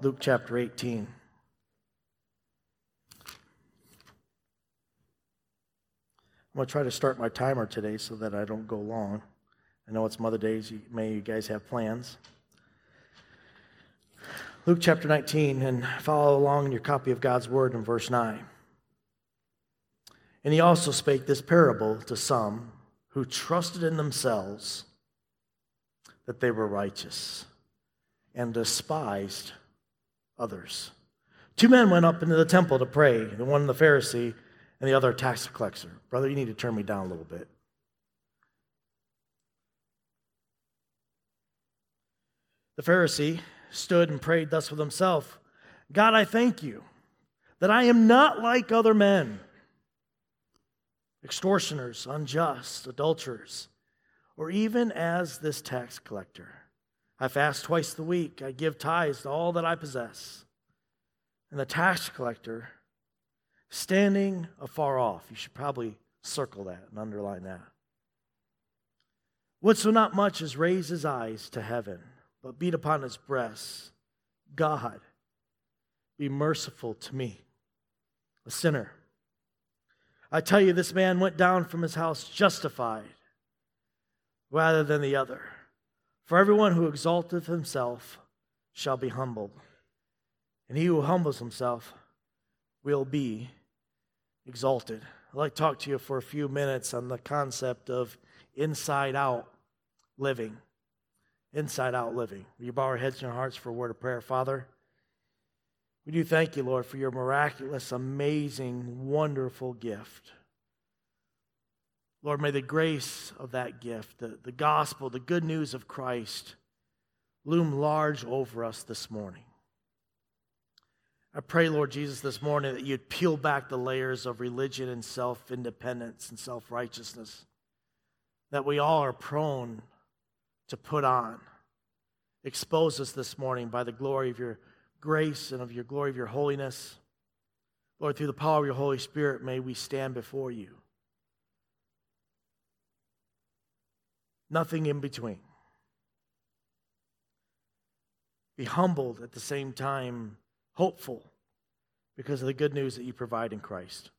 Luke chapter 18. I'm going to try to start my timer today so that I don't go long. I know it's Mother Days. You guys have plans. Luke chapter 19, and follow along in your copy of God's Word in verse 9. And he also spake this parable to some who trusted in themselves that they were righteous and despised others. 2 men went up into the temple to pray, the one the Pharisee and the other a tax collector. Brother, you need to turn me down a little bit. The Pharisee stood and prayed thus with himself, God, I thank you that I am not like other men, extortioners, unjust, adulterers, or even as this tax collector. I fast twice the week. I give tithes to all that I possess. And the tax collector, standing afar off, you should probably circle that and underline that, would so not much as raise his eyes to heaven, but beat upon his breast, God, be merciful to me, a sinner. I tell you, this man went down from his house justified rather than the other. For everyone who exalteth himself shall be humbled, and he who humbles himself will be exalted. I'd like to talk to you for a few minutes on the concept of inside-out living. Inside-out living. Will you bow our heads and your hearts for a word of prayer? Father, we do thank you, Lord, for your miraculous, amazing, wonderful gift. Lord, may the grace of that gift, the gospel, the good news of Christ, loom large over us this morning. I pray, Lord Jesus, this morning that you'd peel back the layers of religion and self-independence and self-righteousness that we all are prone to put on. Expose us this morning by the glory of your grace and of your glory of your holiness. Lord, through the power of your Holy Spirit, may we stand before you. Nothing in between. Be humbled at the same time, hopeful because of the good news that you provide in Christ.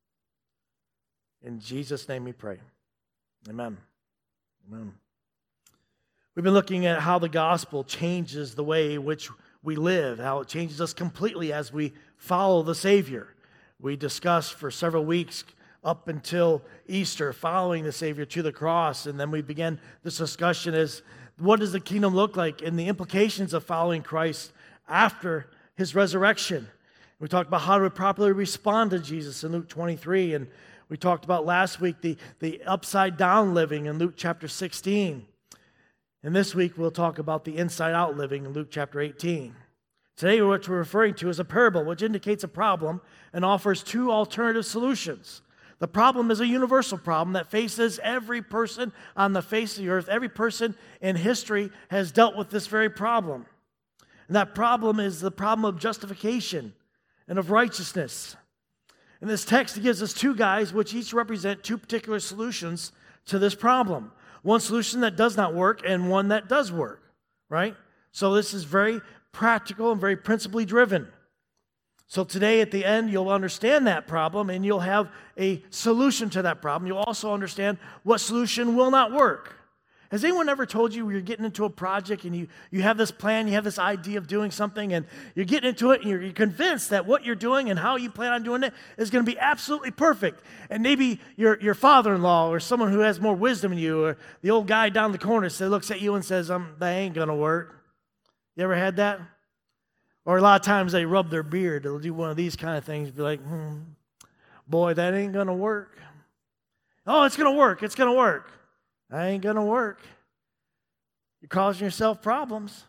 In Jesus' name we pray. Amen. Amen. We've been looking at how the gospel changes the way in which we live, how it changes us completely as we follow the Savior. We discussed for several weeks up until Easter, following the Savior to the cross, and then we began this discussion as what does the kingdom look like and the implications of following Christ after his resurrection. We talked about how to properly respond to Jesus in Luke 23, and we talked about last week the upside-down living in Luke chapter 16. And this week we'll talk about the inside-out living in Luke chapter 18. Today what we're referring to is a parable which indicates a problem and offers two alternative solutions. The problem is a universal problem that faces every person on the face of the earth. Every person in history has dealt with this very problem. And that problem is the problem of justification and of righteousness. In this text, it gives us two guys which each represent two particular solutions to this problem. One solution that does not work and one that does work, right? So this is very practical and very principally driven. So today at the end, you'll understand that problem and you'll have a solution to that problem. You'll also understand what solution will not work. Has anyone ever told you you're getting into a project and you have this plan, you have this idea of doing something, and you're getting into it and you're convinced that what you're doing and how you plan on doing it is going to be absolutely perfect. And maybe your father-in-law or someone who has more wisdom than you or the old guy down the corner looks at you and says, that ain't going to work. You ever had that? Or a lot of times they rub their beard. They'll do one of these kind of things, be like, boy, that ain't going to work. Oh, it's going to work. It's going to work. That ain't going to work. You're causing yourself problems.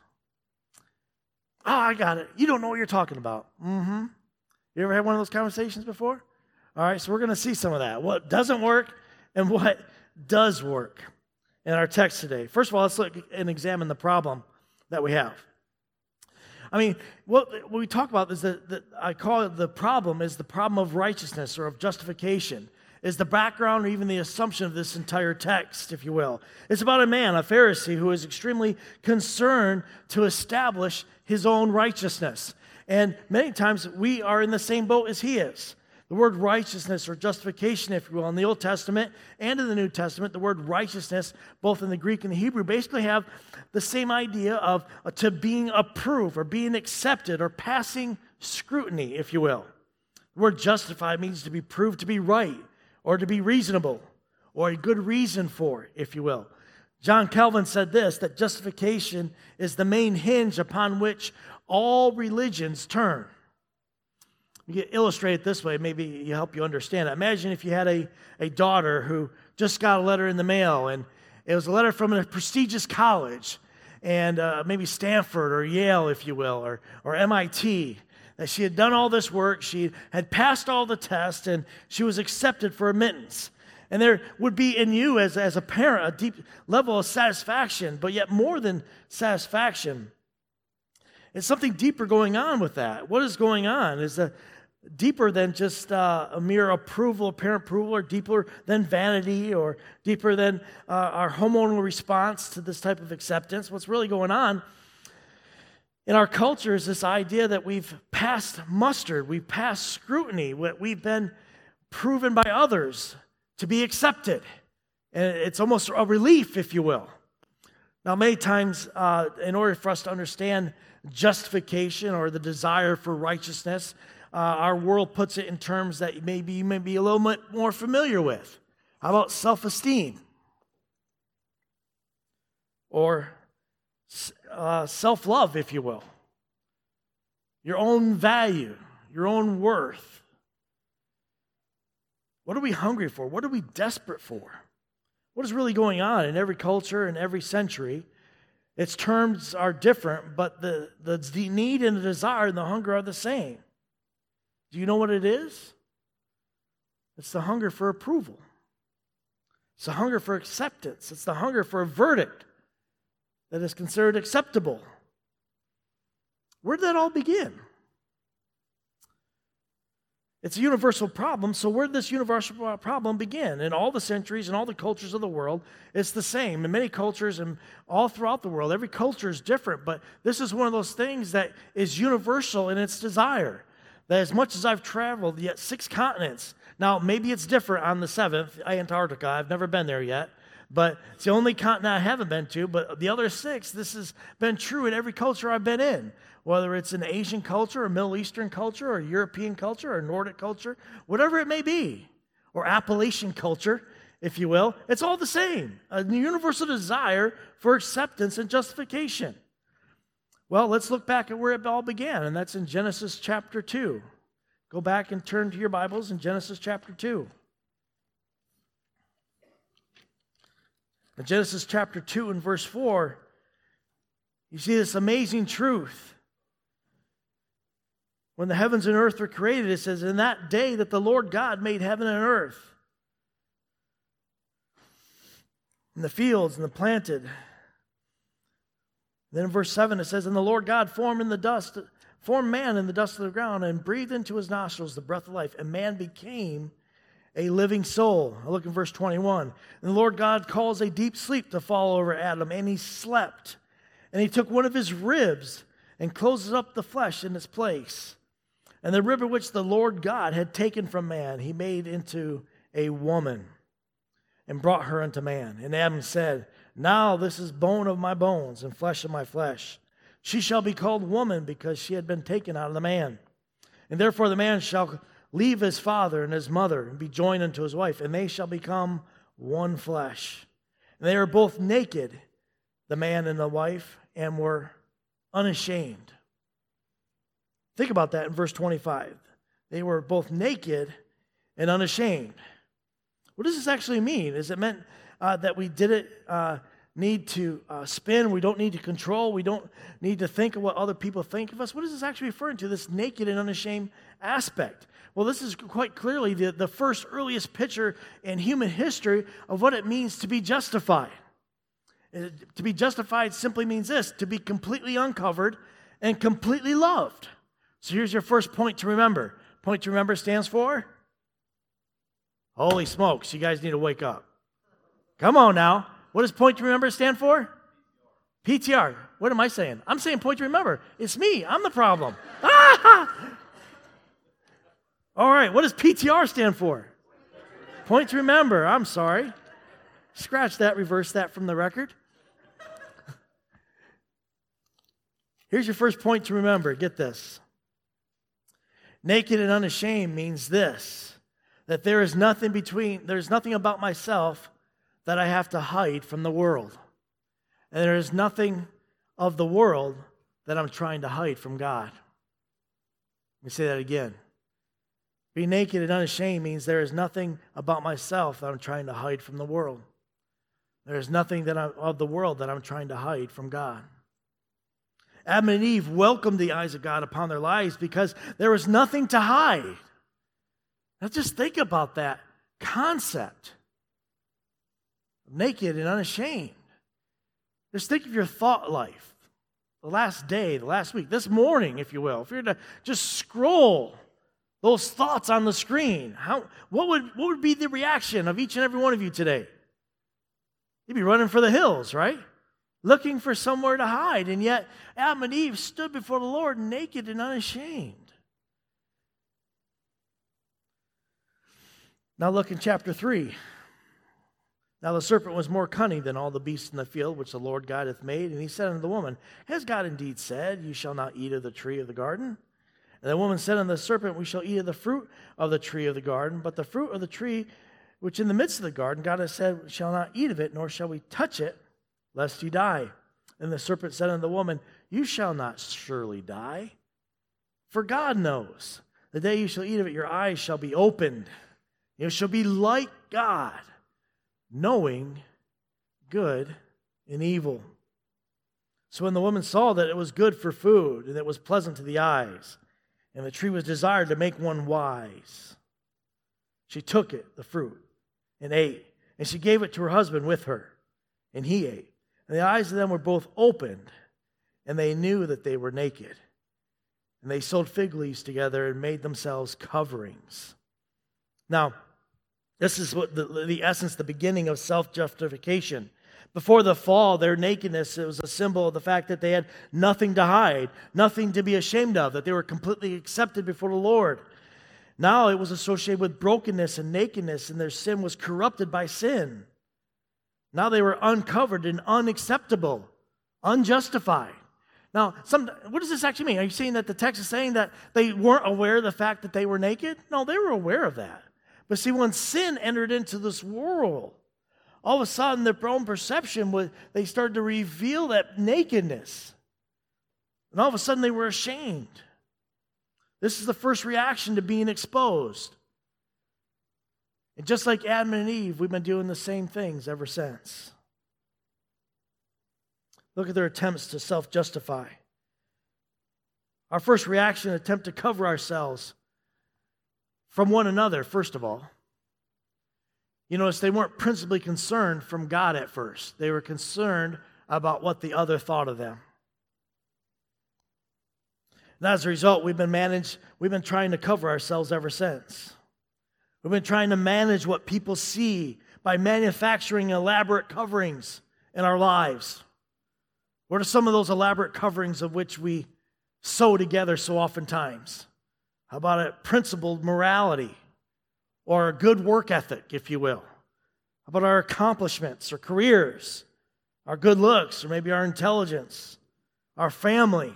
Oh, I got it. You don't know what you're talking about. You ever had one of those conversations before? All right, so we're going to see some of that. What doesn't work and what does work in our text today. First of all, let's look and examine the problem that we have. I mean, what we talk about is that I call it the problem is the problem of righteousness or of justification. is the background or even the assumption of this entire text, if you will. It's about a man, a Pharisee, who is extremely concerned to establish his own righteousness. And many times we are in the same boat as he is. The word righteousness or justification, if you will, in the Old Testament and in the New Testament, the word righteousness, both in the Greek and the Hebrew, basically have the same idea of to being approved or being accepted or passing scrutiny, if you will. The word justified means to be proved to be right or to be reasonable or a good reason for, if you will. John Calvin said this, that justification is the main hinge upon which all religions turn. You can illustrate it this way, maybe you help you understand it. Imagine if you had a daughter who just got a letter in the mail, and it was a letter from a prestigious college, and maybe Stanford or Yale, if you will, or MIT, that she had done all this work, she had passed all the tests, and she was accepted for admittance. And there would be in you as a parent a deep level of satisfaction, but yet more than satisfaction. It's something deeper going on with that. What is going on is deeper than just a mere approval, parent approval, or deeper than vanity, or deeper than our hormonal response to this type of acceptance. What's really going on in our culture is this idea that we've passed muster, we've passed scrutiny, we've been proven by others to be accepted. And it's almost a relief, if you will. Now, many times, in order for us to understand justification or the desire for righteousness, our world puts it in terms that maybe you may be a little bit more familiar with. How about self-esteem? Or self-love, if you will. Your own value, your own worth. What are we hungry for? What are we desperate for? What is really going on in every culture and every century? Its terms are different, but the need and the desire and the hunger are the same. Do you know what it is? It's the hunger for approval. It's the hunger for acceptance. It's the hunger for a verdict that is considered acceptable. Where did that all begin? It's a universal problem, so where did this universal problem begin? In all the centuries and all the cultures of the world, it's the same. In many cultures and all throughout the world, every culture is different, but this is one of those things that is universal in its desire. That as much as I've traveled, yet 6 continents. Now, maybe it's different on the 7th, Antarctica. I've never been there yet. But it's the only continent I haven't been to. But the other 6, this has been true in every culture I've been in. Whether it's an Asian culture, or Middle Eastern culture, or European culture, or Nordic culture, whatever it may be. Or Appalachian culture, if you will. It's all the same. A universal desire for acceptance and justification. Well, let's look back at where it all began, and that's in Genesis chapter 2. Go back and turn to your Bibles in Genesis chapter 2. In Genesis chapter 2 and verse 4, you see this amazing truth. When the heavens and earth were created, it says, in that day that the Lord God made heaven and earth, and the fields and the planted. Then in verse 7 it says, and the Lord God formed man in the dust of the ground and breathed into his nostrils the breath of life, and man became a living soul. I look in verse 21. And the Lord God caused a deep sleep to fall over Adam, and he slept. And he took one of his ribs and closes up the flesh in its place. And the rib which the Lord God had taken from man, he made into a woman and brought her unto man. And Adam said, now this is bone of my bones and flesh of my flesh. She shall be called woman because she had been taken out of the man. And therefore the man shall leave his father and his mother and be joined unto his wife, and they shall become one flesh. And they are both naked, the man and the wife, and were unashamed. Think about that in verse 25. They were both naked and unashamed. What does this actually mean? Is it meant that we didn't need to spin, we don't need to control, we don't need to think of what other people think of us? What is this actually referring to, this naked and unashamed aspect? Well, this is quite clearly the first earliest picture in human history of what it means to be justified. To be justified simply means this, to be completely uncovered and completely loved. So here's your first point to remember. Point to remember stands for Holy smokes, you guys need to wake up. Come on now. What does point to remember stand for? PTR. What am I saying? I'm saying point to remember. It's me. I'm the problem. All right, what does PTR stand for? Point to remember. I'm sorry. Scratch that, reverse that from the record. Here's your first point to remember. Get this. Naked and unashamed means this, that there's nothing about myself that I have to hide from the world. And there is nothing of the world that I'm trying to hide from God. Let me say that again. Being naked and unashamed means there is nothing about myself that I'm trying to hide from the world. There is nothing of the world that I'm trying to hide from God. Adam and Eve welcomed the eyes of God upon their lives because there was nothing to hide. Now just think about that concept. Naked and unashamed. Just think of your thought life. The last day, the last week, this morning, if you will. If you were to just scroll those thoughts on the screen, what would be the reaction of each and every one of you today? You'd be running for the hills, right? Looking for somewhere to hide. And yet, Adam and Eve stood before the Lord naked and unashamed. Now look in chapter 3. Now the serpent was more cunning than all the beasts in the field which the Lord God hath made. And he said unto the woman, Has God indeed said, You shall not eat of the tree of the garden? And the woman said unto the serpent, We shall eat of the fruit of the tree of the garden, but the fruit of the tree which in the midst of the garden God hath said, We shall not eat of it, nor shall we touch it, lest ye die. And the serpent said unto the woman, You shall not surely die. For God knows, the day you shall eat of it, your eyes shall be opened. You shall be like God, knowing good and evil. So when the woman saw that it was good for food, and it was pleasant to the eyes, and the tree was desired to make one wise, she took it, the fruit, and ate. And she gave it to her husband with her, and he ate. And the eyes of them were both opened, and they knew that they were naked. And they sewed fig leaves together and made themselves coverings. Now, this is what the essence, the beginning of self-justification. Before the fall, their nakedness, it was a symbol of the fact that they had nothing to hide, nothing to be ashamed of, that they were completely accepted before the Lord. Now it was associated with brokenness and nakedness, and their sin was corrupted by sin. Now they were uncovered and unacceptable, unjustified. Now, what does this actually mean? Are you saying that the text is saying that they weren't aware of the fact that they were naked? No, they were aware of that. But see, when sin entered into this world, all of a sudden their own perception they started to reveal that nakedness. And all of a sudden they were ashamed. This is the first reaction to being exposed. And just like Adam and Eve, we've been doing the same things ever since. Look at their attempts to self-justify. Our first reaction, attempt to cover ourselves from one another, first of all. You notice they weren't principally concerned from God at first. They were concerned about what the other thought of them. And as a result, we've been trying to cover ourselves ever since. We've been trying to manage what people see by manufacturing elaborate coverings in our lives. What are some of those elaborate coverings of which we sew together so oftentimes? How about a principled morality or a good work ethic, if you will? How about our accomplishments or careers, our good looks, or maybe our intelligence, our family,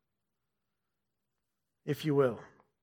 if you will?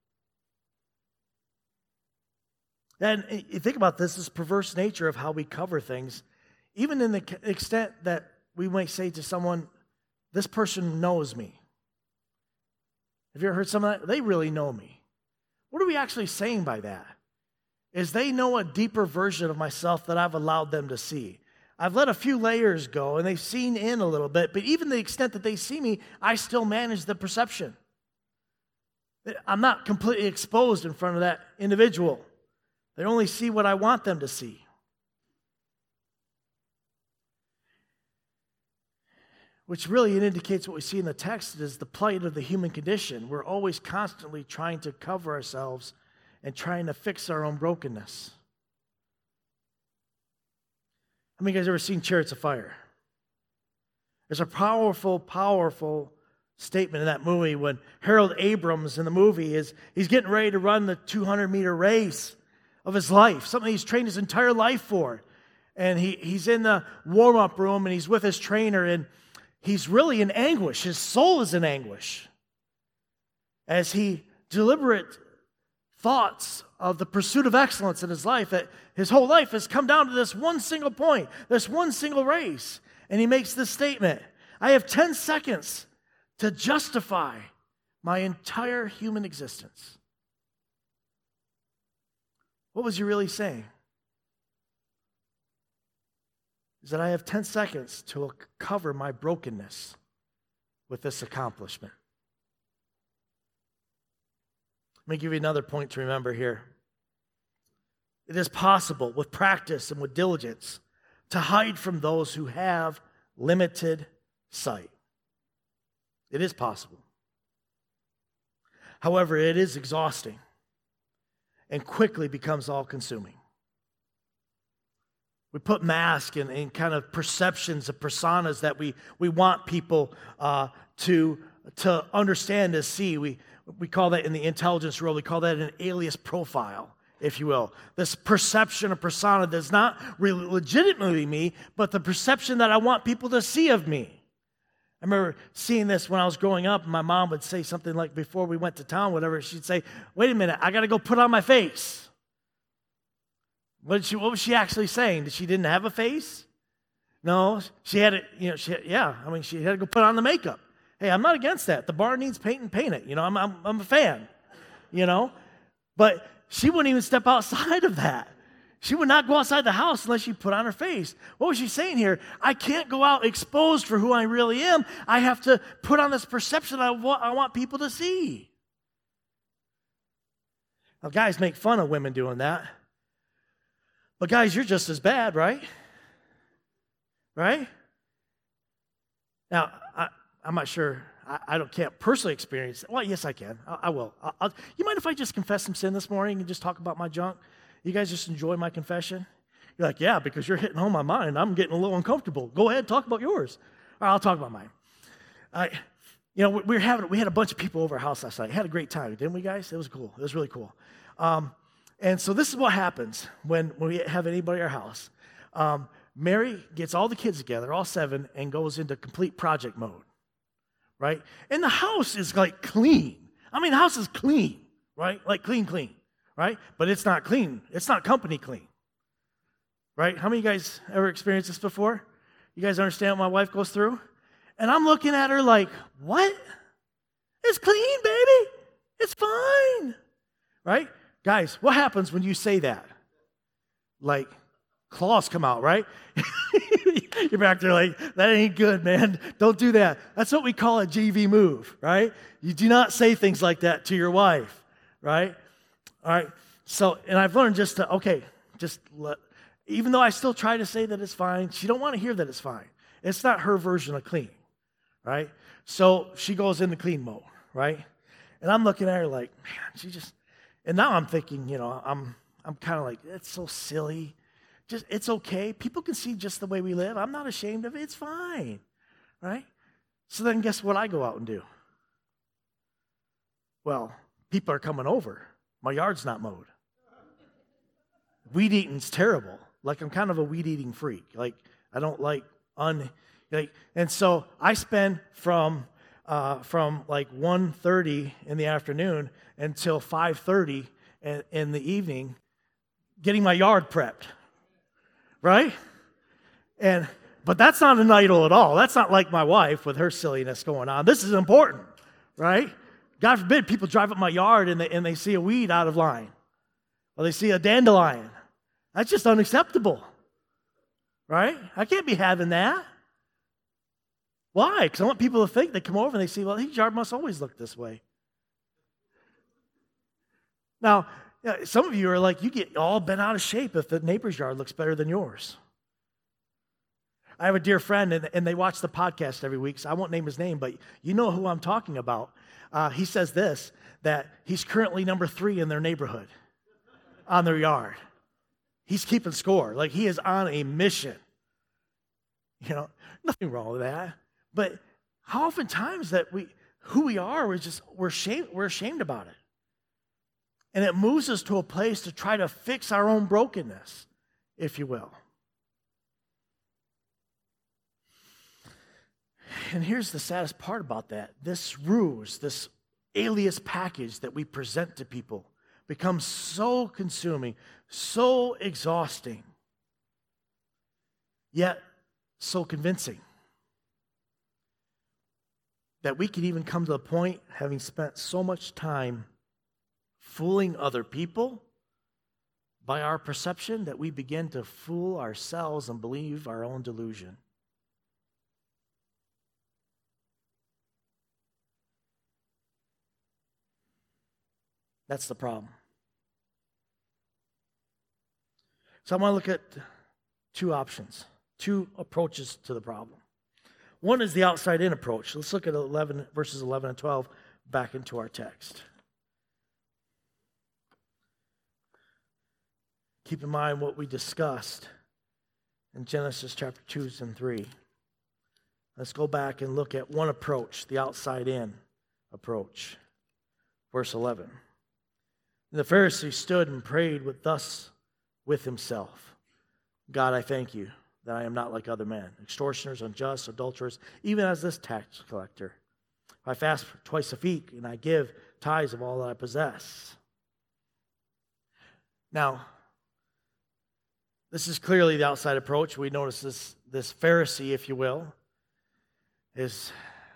And you think about this perverse nature of how we cover things, even in the extent that we might say to someone, this person knows me. Have you ever heard some of that? They really know me. What are we actually saying by that? Is they know a deeper version of myself that I've allowed them to see. I've let a few layers go, and they've seen in a little bit, but even the extent that they see me, I still manage the perception. I'm not completely exposed in front of that individual. They only see what I want them to see. Which really it indicates what we see in the text is the plight of the human condition. We're always constantly trying to cover ourselves and trying to fix our own brokenness. many of you guys ever seen Chariots of Fire? There's a powerful, powerful statement in that movie when Harold Abrams in the movie he's getting ready to run the 200-meter race of his life, something he's trained his entire life for. And he's in the warm-up room, and he's with his trainer, and he's really in anguish. His soul is in anguish as he deliberate thoughts of the pursuit of excellence in his life, that his whole life has come down to this one single point, this one single race. And he makes this statement: I have 10 seconds to justify my entire human existence. What was he really saying? Is that I have 10 seconds to cover my brokenness with this accomplishment. Let me give you another point to remember here. It is possible with practice and with diligence to hide from those who have limited sight. It is possible. However, it is exhausting and quickly becomes all-consuming. We put masks and kind of perceptions of personas that we want people to understand, to see. We call that in the intelligence world, we call that an alias profile, if you will. This perception of persona that's not really legitimately me, but the perception that I want people to see of me. I remember seeing this when I was growing up, and my mom would say something like, before we went to town, whatever, she'd say, wait a minute, I got to go put on my face. What was she actually saying? That she didn't have a face? No, she had it, she had to go put on the makeup. Hey, I'm not against that. The bar needs paint and paint it. I'm a fan, But she wouldn't even step outside of that. She would not go outside the house unless she put on her face. What was she saying here? I can't go out exposed for who I really am. I have to put on this perception I want people to see. Now, guys make fun of women doing that. But guys, you're just as bad, right? Right? Now, I'm not sure. I can't personally experience it. Well, yes, I can. I will. You mind if I just confess some sin this morning and just talk about my junk? You guys just enjoy my confession? You're like, yeah, because you're hitting home on mine. I'm getting a little uncomfortable. Go ahead, talk about yours. All right, I'll talk about mine. We had a bunch of people over our house last night. Had a great time, didn't we, guys? It was cool. It was really cool. And so this is what happens when we have anybody at our house. Mary gets all the kids together, all 7, and goes into complete project mode, right? And the house is like clean. I mean, the house is clean, right? Like clean, right? But it's not clean. It's not company clean, right? How many of you guys ever experienced this before? You guys understand what my wife goes through? And I'm looking at her like, what? It's clean, baby. It's fine, right? Guys, what happens when you say that? Like, claws come out, right? You're back there like, that ain't good, man. Don't do that. That's what we call a GV move, right? You do not say things like that to your wife, right? All right. So, and I've learned even though I still try to say that it's fine, she don't want to hear that it's fine. It's not her version of clean, right? So she goes into clean mode, right? And I'm looking at her like, man, and now I'm thinking, I'm kind of like, it's so silly. It's okay. People can see just the way we live. I'm not ashamed of it. It's fine, right? So then guess what I go out and do? Well, people are coming over. My yard's not mowed. Weed eating's terrible. Like, I'm kind of a weed eating freak. Like, I don't and so I spend from like 1:30 in the afternoon until 5:30 in the evening getting my yard prepped, right? But that's not an idol at all. That's not like my wife with her silliness going on. This is important, right? God forbid people drive up my yard and they see a weed out of line, or they see a dandelion. That's just unacceptable, right? I can't be having that. Why? Because I want people to think, they come over and they see, well, his yard must always look this way. Now, some of you are like, you get all bent out of shape if the neighbor's yard looks better than yours. I have a dear friend, and they watch the podcast every week, so I won't name his name, but you know who I'm talking about. He says this, that he's currently number 3 in their neighborhood on their yard. He's keeping score. Like, he is on a mission, Nothing wrong with that. But how oftentimes that who we are, we're ashamed about it. And it moves us to a place to try to fix our own brokenness, if you will. And here's the saddest part about that. This ruse, this alias package that we present to people becomes so consuming, so exhausting, yet so convincing that we can even come to the point, having spent so much time fooling other people by our perception, that we begin to fool ourselves and believe our own delusion. That's the problem. So I want to look at two options, two approaches to the problem. One is the outside-in approach. Let's look at verses 11 and 12 back into our text. Keep in mind what we discussed in Genesis chapter 2 and 3. Let's go back and look at one approach, the outside-in approach. Verse 11. And the Pharisee stood and prayed with himself. God, I thank you that I am not like other men, extortioners, unjust, adulterers, even as this tax collector. I fast twice a week, and I give tithes of all that I possess. Now, this is clearly the outside approach. We notice this Pharisee, if you will, is...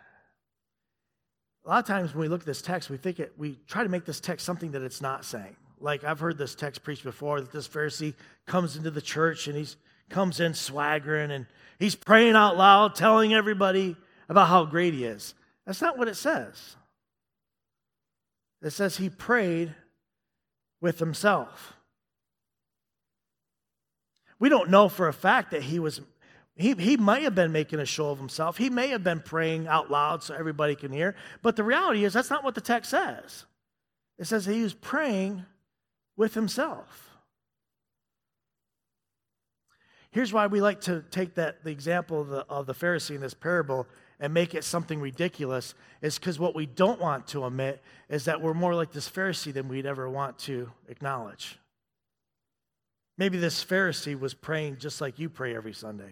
A lot of times when we look at this text, we try to make this text something that it's not saying. Like I've heard this text preached before, that this Pharisee comes into the church and he comes in swaggering and he's praying out loud, telling everybody about how great he is. That's not what it says. It says he prayed with himself. We don't know for a fact that he might have been making a show of himself. He may have been praying out loud so everybody can hear. But the reality is that's not what the text says. It says he was praying with himself. Here's why we like to take the example of the Pharisee in this parable and make it something ridiculous, is because what we don't want to admit is that we're more like this Pharisee than we'd ever want to acknowledge. Maybe this Pharisee was praying just like you pray every Sunday.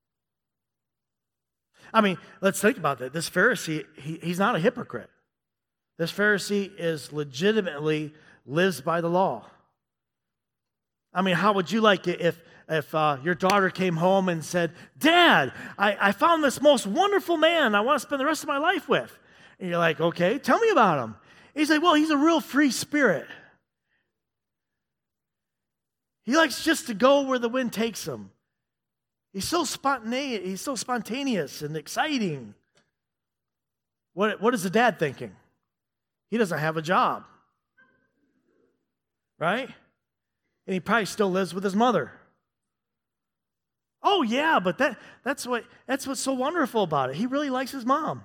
I mean, let's think about that. This Pharisee, he's not a hypocrite. This Pharisee legitimately lives by the law. I mean, how would you like it if your daughter came home and said, Dad, I found this most wonderful man I want to spend the rest of my life with? And you're like, okay, tell me about him. He's like, well, he's a real free spirit. He likes just to go where the wind takes him. He's so spontaneous and exciting. What is the dad thinking? He doesn't have a job. Right? And he probably still lives with his mother. Oh yeah, but that's what's so wonderful about it. He really likes his mom.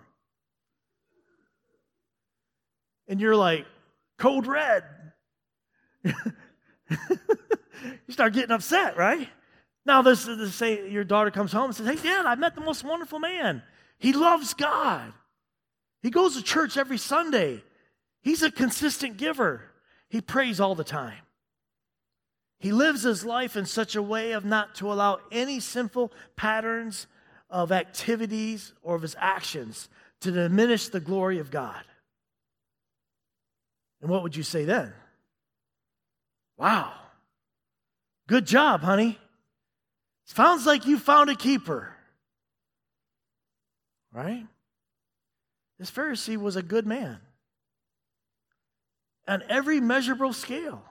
And you're like, code red. You start getting upset, right? Now, say your daughter comes home and says, hey, Dad, I met the most wonderful man. He loves God. He goes to church every Sunday. He's a consistent giver. He prays all the time. He lives his life in such a way of not to allow any sinful patterns of activities or of his actions to diminish the glory of God. And what would you say then? Wow. Good job, honey. Sounds like you found a keeper. Right? This Pharisee was a good man on every measurable scale.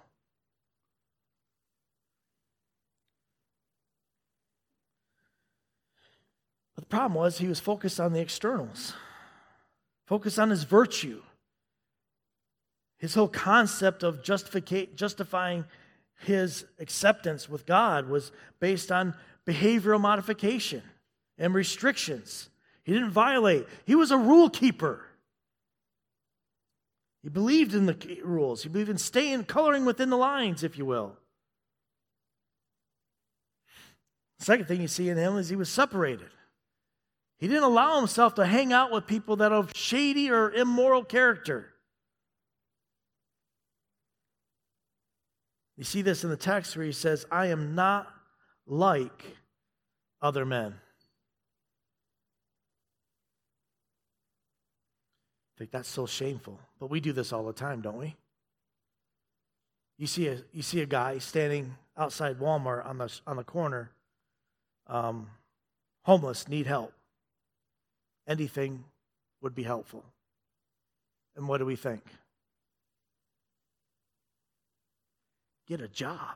But the problem was he was focused on the externals, focused on his virtue. His whole concept of justifying his acceptance with God was based on behavioral modification and restrictions. He didn't violate. He was a rule keeper. He believed in the rules. He believed in coloring within the lines, if you will. The second thing you see in him is he was separated. He didn't allow himself to hang out with people that are of shady or immoral character. You see this in the text where he says, I am not like other men. I think that's so shameful. But we do this all the time, don't we? You see a guy standing outside Walmart on the corner, homeless, need help. Anything would be helpful. And what do we think? Get a job.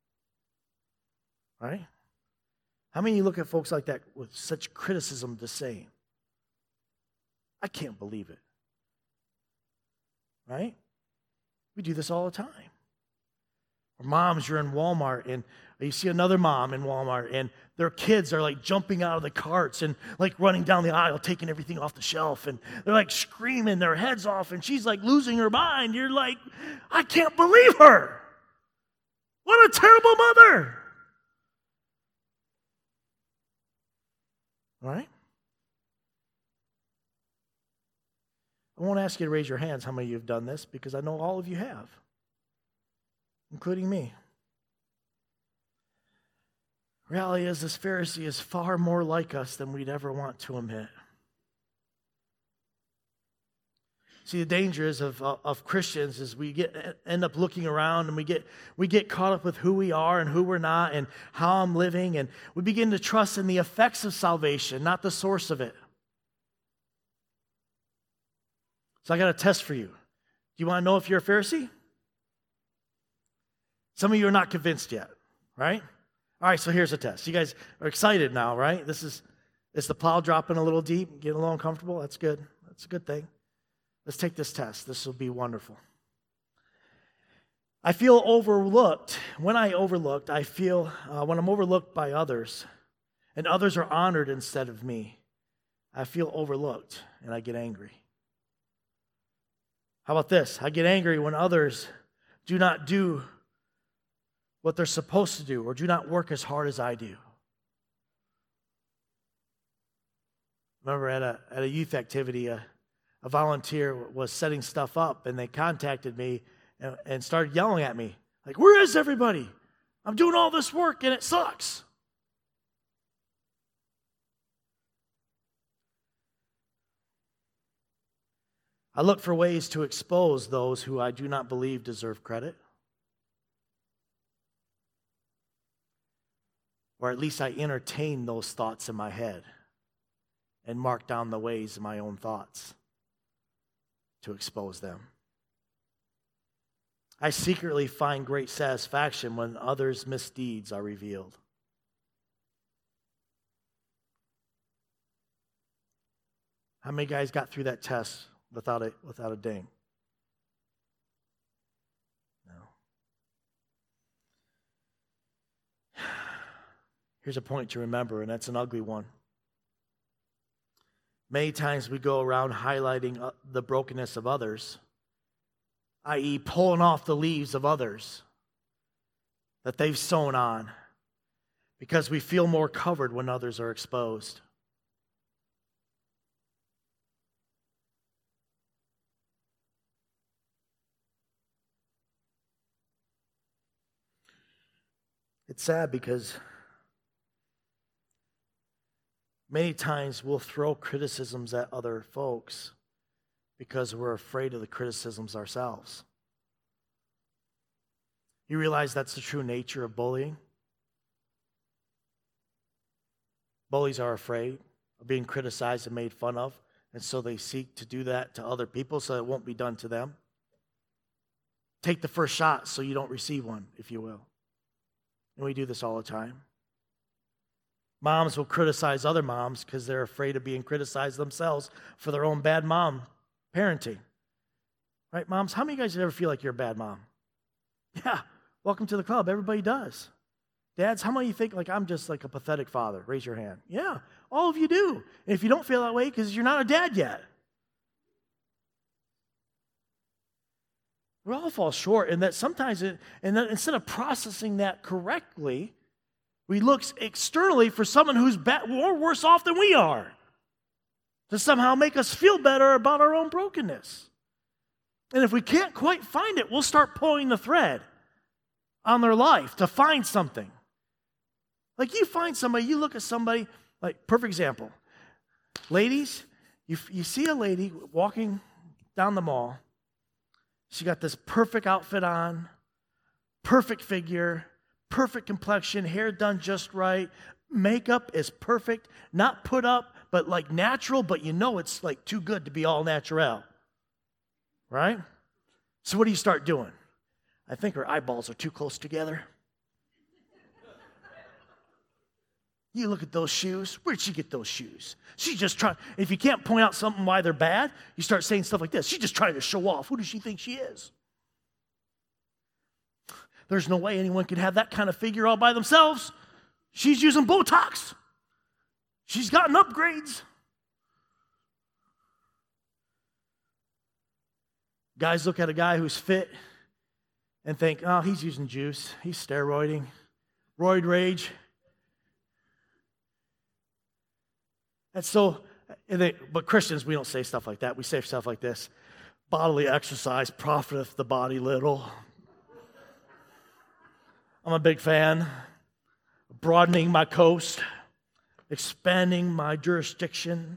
Right? How many of you look at folks like that with such criticism to say? I can't believe it. Right? We do this all the time. Or moms, you're in Walmart and you see another mom in Walmart and their kids are like jumping out of the carts and like running down the aisle, taking everything off the shelf, and they're like screaming their heads off, and she's like losing her mind. You're like, I can't believe her. What a terrible mother. All right? I won't ask you to raise your hands how many of you have done this, because I know all of you have, including me. Reality is, this Pharisee is far more like us than we'd ever want to admit. See, the danger is of Christians is we end up looking around and we get caught up with who we are and who we're not and how I'm living, and we begin to trust in the effects of salvation, not the source of it. So I got a test for you. Do you want to know if you're a Pharisee? Some of you are not convinced yet, right? All right, so here's a test. You guys are excited now, right? Is the plow dropping a little deep, getting a little uncomfortable? That's good. That's a good thing. Let's take this test. This will be wonderful. I feel overlooked. When I'm overlooked by others, and others are honored instead of me, I feel overlooked and I get angry. How about this? I get angry when others do not do what they're supposed to do or do not work as hard as I do. Remember at a youth activity, a volunteer was setting stuff up, and they contacted me and started yelling at me, like, where is everybody? I'm doing all this work and it sucks. I look for ways to expose those who I do not believe deserve credit. Or at least I entertain those thoughts in my head and mark down the ways of my own thoughts to expose them. I secretly find great satisfaction when others' misdeeds are revealed. How many guys got through that test without a ding? No. Here's a point to remember, and that's an ugly one. Many times we go around highlighting the brokenness of others, i.e. pulling off the leaves of others that they've sown on, because we feel more covered when others are exposed. It's sad because many times we'll throw criticisms at other folks because we're afraid of the criticisms ourselves. You realize that's the true nature of bullying? Bullies are afraid of being criticized and made fun of, and so they seek to do that to other people so it won't be done to them. Take the first shot so you don't receive one, if you will. And we do this all the time. Moms will criticize other moms because they're afraid of being criticized themselves for their own bad mom parenting. Right, moms? How many of you guys ever feel like you're a bad mom? Yeah, welcome to the club. Everybody does. Dads, how many of you think like I'm just like a pathetic father? Raise your hand. Yeah, all of you do. And if you don't feel that way, because you're not a dad yet. We all fall short, and that sometimes, instead of processing that correctly, we look externally for someone who's more worse off than we are. to somehow make us feel better about our own brokenness. And if we can't quite find it, we'll start pulling the thread on their life to find something. Like you find somebody, you look at somebody, like perfect example. Ladies, you see a lady walking down the mall. She got this perfect outfit on, perfect figure, perfect complexion, hair done just right. Makeup is perfect, not put up, but like natural, but you know it's like too good to be all natural. Right? So what do you start doing? I think her eyeballs are too close together. You look at those shoes. Where'd she get those shoes? She's just trying. If you can't point out something why they're bad, you start saying stuff like this. She's just trying to show off. Who does she think she is? There's no way anyone can have that kind of figure all by themselves. She's using Botox. She's gotten upgrades. Guys look at a guy who's fit and think, oh, he's using juice. He's steroiding. Roid rage. And so, but Christians, we don't say stuff like that. We say stuff like this. Bodily exercise profiteth the body little. I'm a big fan. Broadening my coast. Expanding my jurisdiction.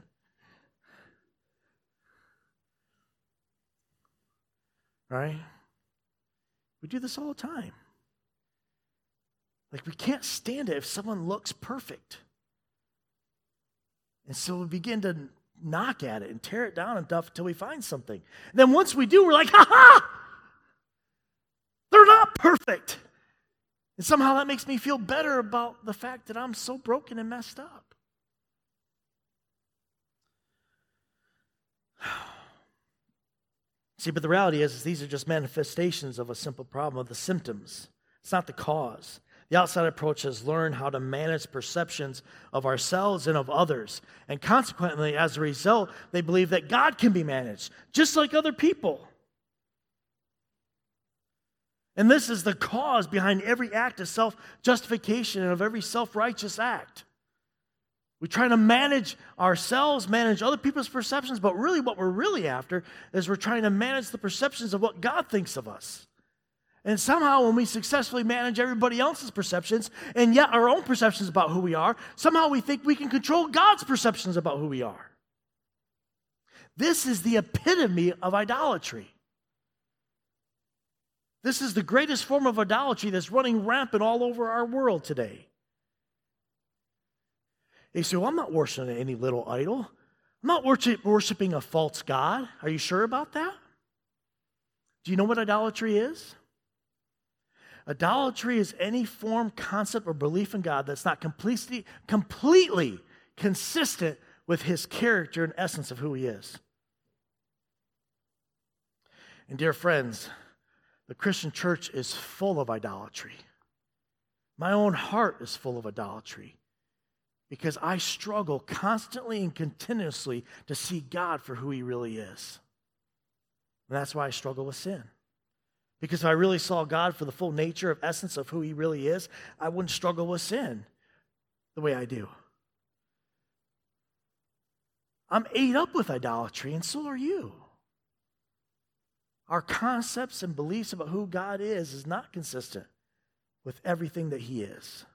Right? We do this all the time. Like we can't stand it if someone looks perfect. And so we begin to knock at it and tear it down and stuff until we find something. And then once we do, we're like, ha-ha! They're not perfect. And somehow that makes me feel better about the fact that I'm so broken and messed up. See, but the reality is these are just manifestations of a simple problem, of the symptoms. It's not the cause. The outside approach has learned how to manage perceptions of ourselves and of others. And consequently, as a result, they believe that God can be managed, just like other people. And this is the cause behind every act of self-justification and of every self-righteous act. We try to manage ourselves, manage other people's perceptions, but really what we're really after is we're trying to manage the perceptions of what God thinks of us. And somehow when we successfully manage everybody else's perceptions, and yet our own perceptions about who we are, somehow we think we can control God's perceptions about who we are. This is the epitome of idolatry. This is the greatest form of idolatry that's running rampant all over our world today. You say, well, I'm not worshiping any little idol. I'm not worshiping a false god. Are you sure about that? Do you know what idolatry is? Idolatry is any form, concept, or belief in God that's not completely consistent with his character and essence of who he is. And dear friends, the Christian church is full of idolatry. My own heart is full of idolatry because I struggle constantly and continuously to see God for who he really is. And that's why I struggle with sin. Because if I really saw God for the full nature of essence of who he really is, I wouldn't struggle with sin the way I do. I'm ate up with idolatry, and so are you. Our concepts and beliefs about who God is not consistent with everything that he is.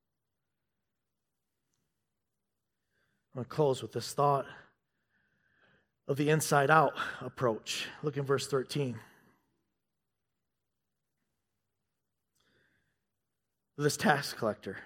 I'm going to close with this thought of the inside-out approach. Look in verse 13. This tax collector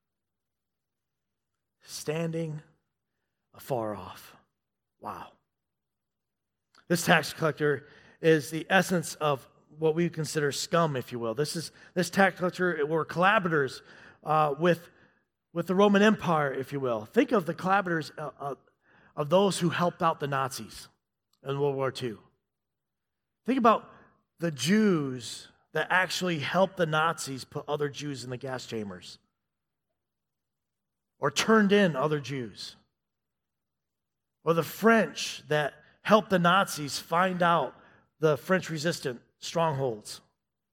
standing afar off. Wow. This tax collector is the essence of what we consider scum, if you will. This tax collector were collaborators with the Roman Empire, if you will. Think of the collaborators of those who helped out the Nazis in World War II. Think about the Jews that actually helped the Nazis put other Jews in the gas chambers or turned in other Jews. Or the French that helped the Nazis find out the French resistant strongholds.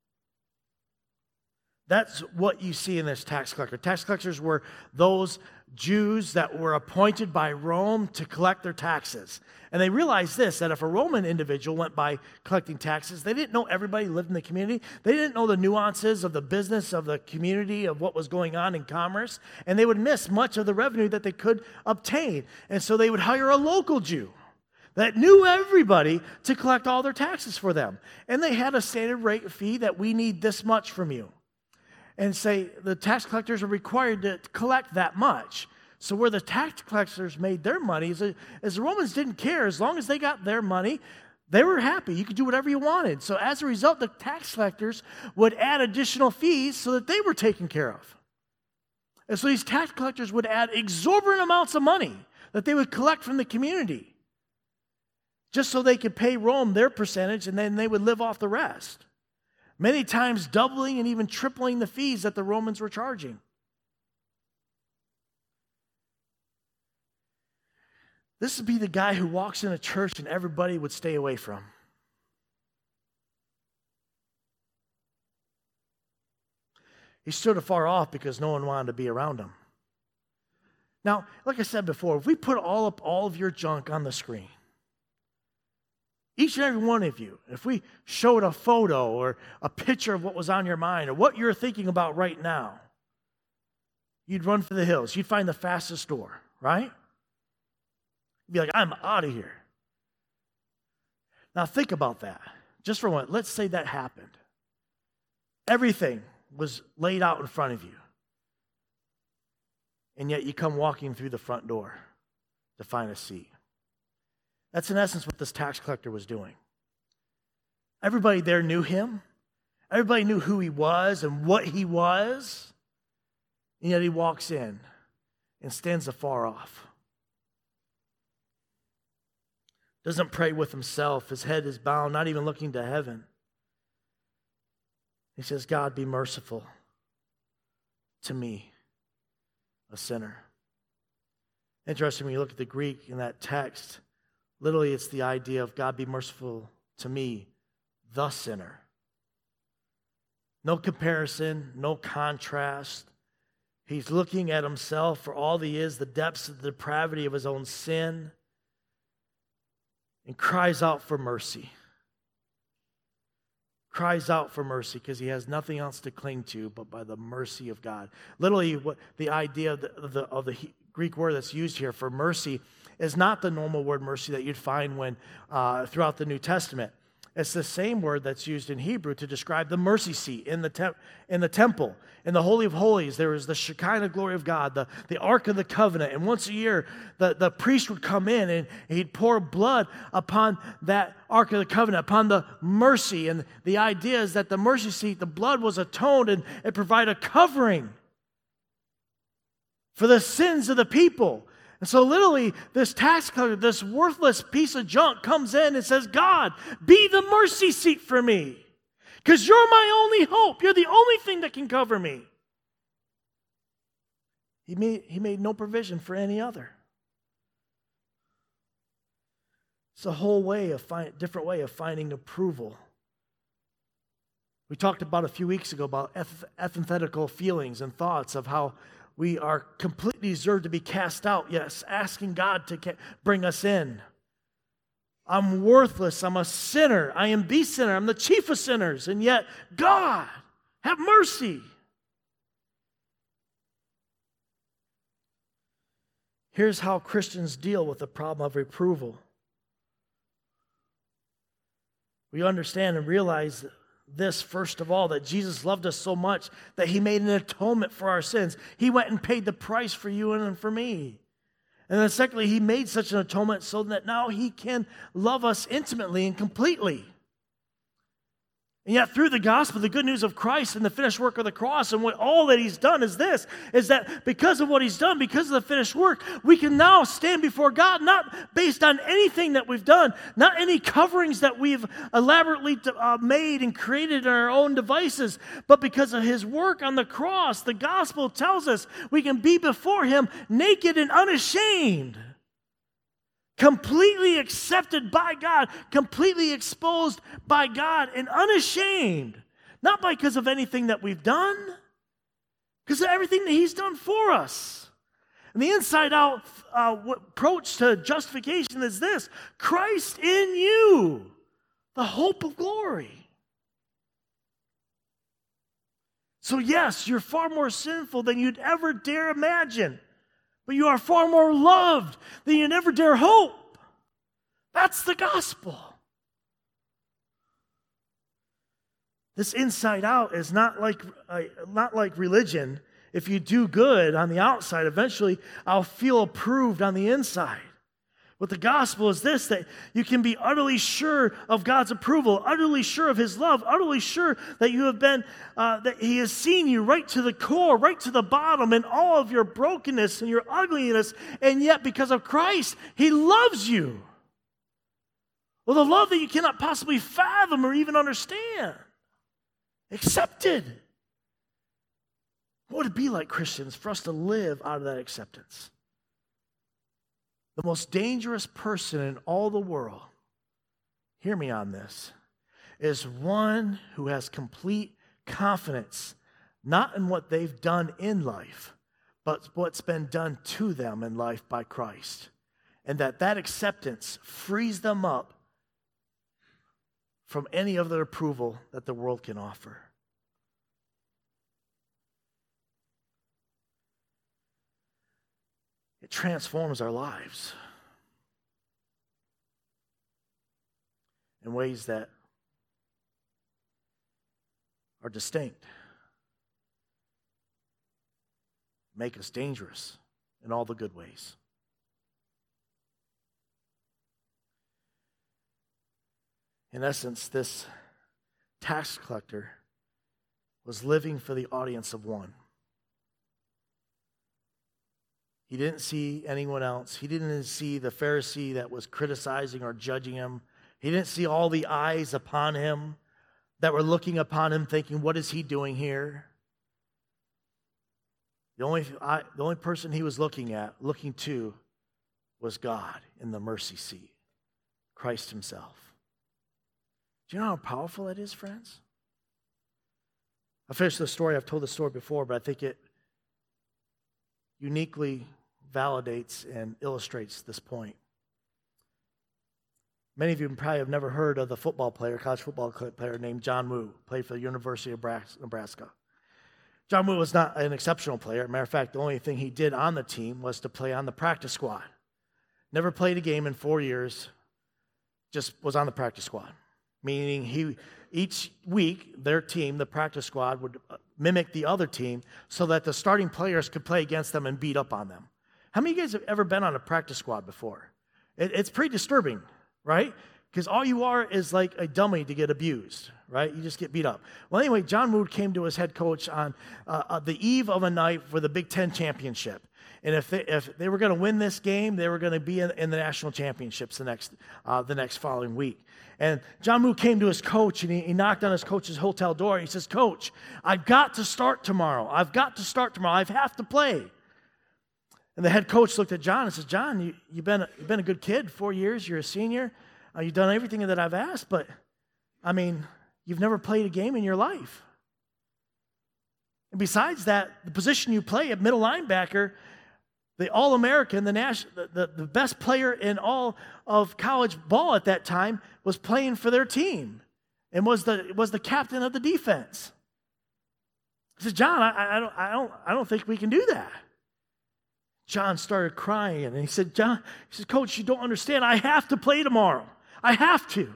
That's what you see in this tax collector. Tax collectors were those Jews that were appointed by Rome to collect their taxes. And they realized this, that if a Roman individual went by collecting taxes, they didn't know everybody who lived in the community. They didn't know the nuances of the business of the community, of what was going on in commerce. And they would miss much of the revenue that they could obtain. And so they would hire a local Jew that knew everybody to collect all their taxes for them. And they had a standard rate fee that we need this much from you. And say the tax collectors are required to collect that much. So where the tax collectors made their money is the Romans didn't care. As long as they got their money, they were happy. You could do whatever you wanted. So as a result, the tax collectors would add additional fees so that they were taken care of. And so these tax collectors would add exorbitant amounts of money that they would collect from the community just so they could pay Rome their percentage, and then they would live off the rest. Many times doubling and even tripling the fees that the Romans were charging. This would be the guy who walks in a church and everybody would stay away from. He stood afar off because no one wanted to be around him. Now, like I said before, if we put all of your junk on the screen, each and every one of you, if we showed a photo or a picture of what was on your mind or what you're thinking about right now, you'd run for the hills. You'd find the fastest door, right? You'd be like, I'm out of here. Now think about that. Just for a moment, let's say that happened. Everything was laid out in front of you. And yet you come walking through the front door to find a seat. That's in essence what this tax collector was doing. Everybody there knew him. Everybody knew who he was and what he was. And yet he walks in and stands afar off. Doesn't pray with himself. His head is bowed, not even looking to heaven. He says, God, be merciful to me, a sinner. Interesting, when you look at the Greek in that text, literally, it's the idea of God be merciful to me, the sinner. No comparison, no contrast. He's looking at himself for all he is, the depths of the depravity of his own sin, and cries out for mercy. Cries out for mercy because he has nothing else to cling to but by the mercy of God. Literally, what the idea of the Greek word that's used here for mercy is not the normal word mercy that you'd find when throughout the New Testament. It's the same word that's used in Hebrew to describe the mercy seat in the temple. In the Holy of Holies, there was the Shekinah glory of God, the Ark of the Covenant. And once a year, the priest would come in and he'd pour blood upon that Ark of the Covenant, upon the mercy. And the idea is that the mercy seat, the blood was atoned and it provided a covering for the sins of the people. And so literally, this tax collector, this worthless piece of junk comes in and says, God, be the mercy seat for me. Because you're my only hope. You're the only thing that can cover me. He made no provision for any other. It's a whole different way of finding approval. We talked about a few weeks ago about antithetical feelings and thoughts of how we are completely deserved to be cast out, yes, asking God to bring us in. I'm worthless. I'm a sinner. I am the sinner. I'm the chief of sinners. And yet, God, have mercy. Here's how Christians deal with the problem of approval. We understand and realize this, first of all, that Jesus loved us so much that he made an atonement for our sins. He went and paid the price for you and for me. And then secondly, he made such an atonement so that now he can love us intimately and completely. And yet through the gospel, the good news of Christ and the finished work of the cross and all that he's done is that because of what he's done, because of the finished work, we can now stand before God, not based on anything that we've done, not any coverings that we've elaborately made and created in our own devices, but because of his work on the cross. The gospel tells us we can be before him naked and unashamed. Completely accepted by God, completely exposed by God, and unashamed. Not because of anything that we've done, because of everything that he's done for us. And the inside out approach to justification is this: Christ in you, the hope of glory. So yes, you're far more sinful than you'd ever dare imagine, but you are far more loved than you'd ever dare hope. That's the gospel. This inside out is not like religion. If you do good on the outside, eventually I'll feel approved on the inside. But the gospel is this, that you can be utterly sure of God's approval, utterly sure of his love, utterly sure that you have been, that he has seen you right to the core, right to the bottom in all of your brokenness and your ugliness, and yet because of Christ, he loves you. Well, the love that you cannot possibly fathom or even understand. Accepted. What would it be like, Christians, for us to live out of that acceptance? The most dangerous person in all the world, hear me on this, is one who has complete confidence, not in what they've done in life, but what's been done to them in life by Christ. And that acceptance frees them up from any other approval that the world can offer. It transforms our lives in ways that are distinct, make us dangerous in all the good ways. In essence, this tax collector was living for the audience of one. He didn't see anyone else. He didn't see the Pharisee that was criticizing or judging him. He didn't see all the eyes upon him that were looking upon him thinking, what is he doing here? The only person he was looking to, was God in the mercy seat, Christ himself. Do you know how powerful that is, friends? I'll finish the story. I've told the story before, but I think it uniquely validates and illustrates this point. Many of you probably have never heard of the college football player named John Woo, played for the University of Nebraska. John Woo was not an exceptional player. As a matter of fact, the only thing he did on the team was to play on the practice squad. Never played a game in 4 years, just was on the practice squad. Meaning each week, their team, the practice squad, would mimic the other team so that the starting players could play against them and beat up on them. How many of you guys have ever been on a practice squad before? It's pretty disturbing, right? Because all you are is like a dummy to get abused, right? You just get beat up. Well, anyway, John Woo came to his head coach on the eve of a night for the Big Ten championship. And if they were going to win this game, they were going to be in the national championships the next following week. And John Woo came to his coach, and he knocked on his coach's hotel door. He says, "Coach, I've got to start tomorrow. I have to play." And the head coach looked at John and says, "John, you've been a good kid, 4 years. You're a senior. You've done everything that I've asked, but, I mean, you've never played a game in your life. And besides that, the position you play at middle linebacker, the All-American, the best player in all of college ball at that time, was playing for their team and was the captain of the defense." I said, "John, I don't think we can do that." John started crying, and he said, "Coach, you don't understand. I have to play tomorrow. I have to."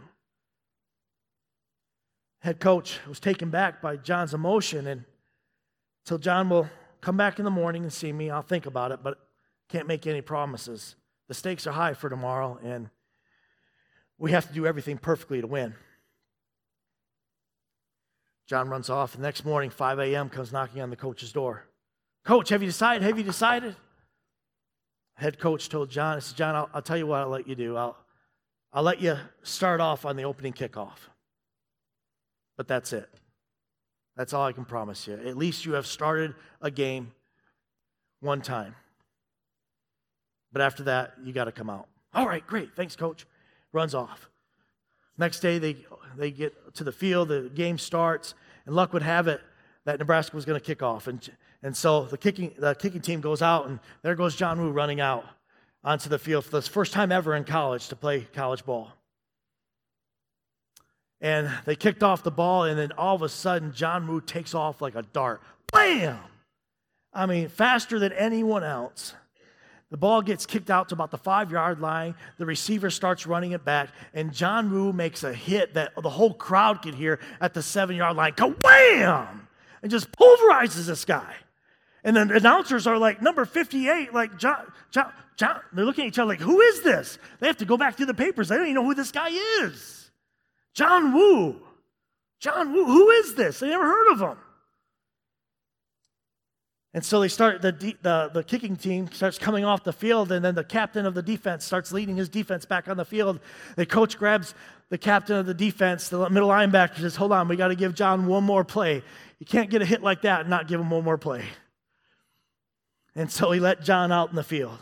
Head coach was taken back by John's emotion, and so John will come back in the morning and see me. I'll think about it, but can't make any promises. The stakes are high for tomorrow, and we have to do everything perfectly to win. John runs off. The next morning, 5 a.m., comes knocking on the coach's door. "Coach, have you decided? Have you decided?" Head coach told John, he said, "John, I'll tell you what I'll let you do. I'll let you start off on the opening kickoff. But that's it. That's all I can promise you. At least you have started a game one time. But after that, you got to come out." "All right, great. Thanks, coach." Runs off. Next day, they get to the field. The game starts. And luck would have it that Nebraska was going to kick off. And And so the kicking team goes out, and there goes John Woo running out onto the field for the first time ever in college to play college ball. And they kicked off the ball, and then all of a sudden, John Woo takes off like a dart. Bam! I mean, faster than anyone else. The ball gets kicked out to about the 5-yard line. The receiver starts running it back, and John Woo makes a hit that the whole crowd could hear at the 7-yard line. Ka-wham! And just pulverizes this guy. And then the announcers are like, number 58, like, John, they're looking at each other like, who is this? They have to go back through the papers. They don't even know who this guy is. John Woo. John Woo, who is this? They never heard of him. And so they start, the kicking team starts coming off the field, and then the captain of the defense starts leading his defense back on the field. The coach grabs the captain of the defense, the middle linebacker, says, hold on, we got to give John one more play. You can't get a hit like that and not give him one more play. And so he let John out in the field.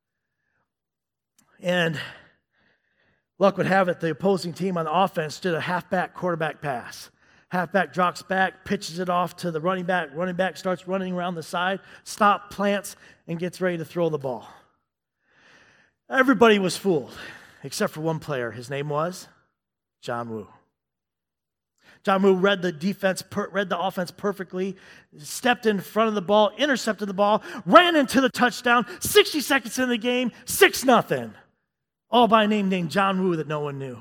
And luck would have it, the opposing team on the offense did a halfback quarterback pass. Halfback drops back, pitches it off to the running back. Running back starts running around the side, plants, and gets ready to throw the ball. Everybody was fooled, except for one player. His name was John Woo. John Woo read the offense perfectly, stepped in front of the ball, intercepted the ball, ran into the touchdown, 60 seconds in the game, 6-0. All by a name named John Woo that no one knew.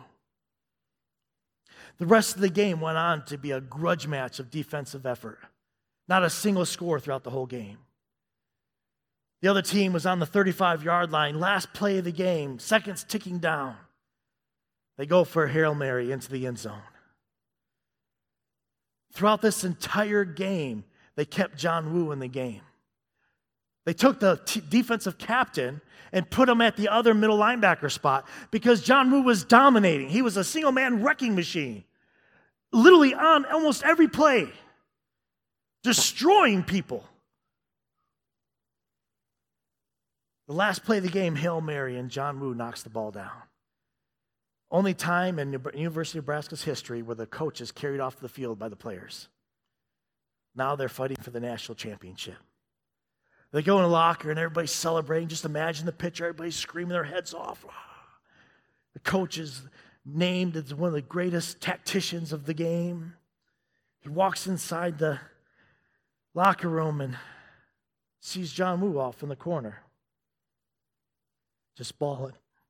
The rest of the game went on to be a grudge match of defensive effort. Not a single score throughout the whole game. The other team was on the 35-yard line, last play of the game, seconds ticking down. They go for a Hail Mary into the end zone. Throughout this entire game, they kept John Woo in the game. They took the defensive captain and put him at the other middle linebacker spot because John Woo was dominating. He was a single-man wrecking machine, literally on almost every play, destroying people. The last play of the game, Hail Mary, and John Woo knocks the ball down. Only time in University of Nebraska's history where the coach is carried off the field by the players. Now they're fighting for the national championship. They go in the locker and everybody's celebrating. Just imagine the picture, everybody's screaming their heads off. The coach is named as one of the greatest tacticians of the game. He walks inside the locker room and sees John Woo off in the corner, just bawling,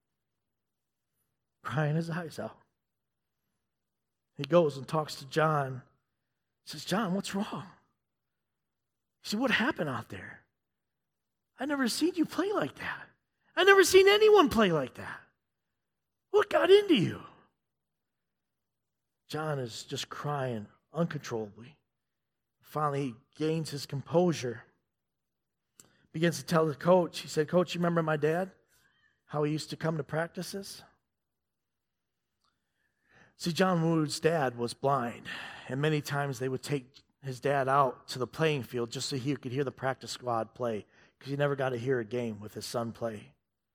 crying his eyes out. He goes and talks to John. He says, John, what's wrong? He said, what happened out there? I never seen you play like that. I never seen anyone play like that. What got into you? John is just crying uncontrollably. Finally, he gains his composure. Begins to tell the coach. He said, Coach, you remember my dad? How he used to come to practices? See, John Woo's dad was blind, and many times they would take his dad out to the playing field just so he could hear the practice squad play, because he never got to hear a game with his son play.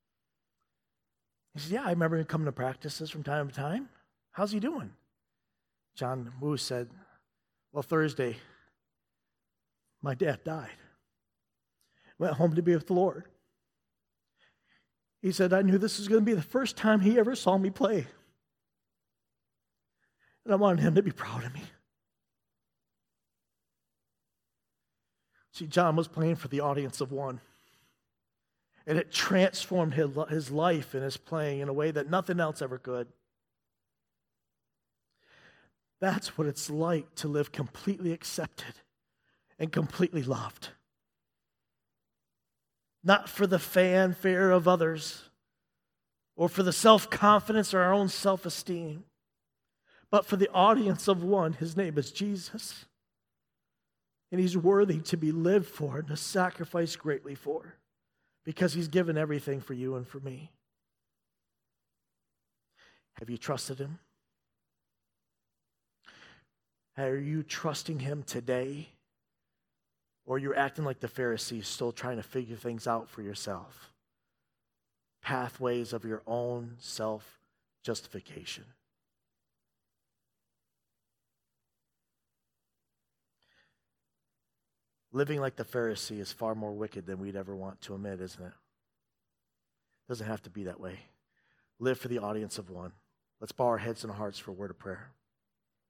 He said, yeah, I remember him coming to practices from time to time. How's he doing? John Woo said, well, Thursday, my dad died. Went home to be with the Lord. He said, I knew this was going to be the first time he ever saw me play. And I wanted him to be proud of me. See, John was playing for the audience of one. And it transformed his life and his playing in a way that nothing else ever could. That's what it's like to live completely accepted and completely loved. Not for the fanfare of others or for the self-confidence or our own self-esteem, but for the audience of one. His name is Jesus. And he's worthy to be lived for and to sacrifice greatly for, because he's given everything for you and for me. Have you trusted him? Are you trusting him today? Or you're acting like the Pharisees, still trying to figure things out for yourself? Pathways of your own self-justification. Living like the Pharisee is far more wicked than we'd ever want to admit, isn't it? It doesn't have to be that way. Live for the audience of one. Let's bow our heads and hearts for a word of prayer.